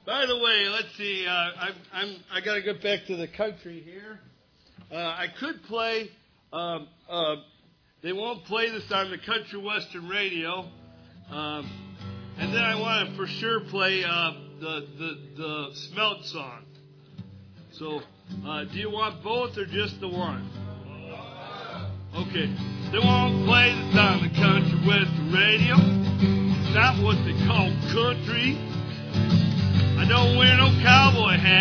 By the way, let's see. I got to get back to the country here. I could play. They won't play this on the Country Western Radio, and then I want to for sure play the Smelt song. So, do you want both or just the one? Okay. They won't play this on the Country Western Radio. It's not what they call country. I don't wear no cowboy hat.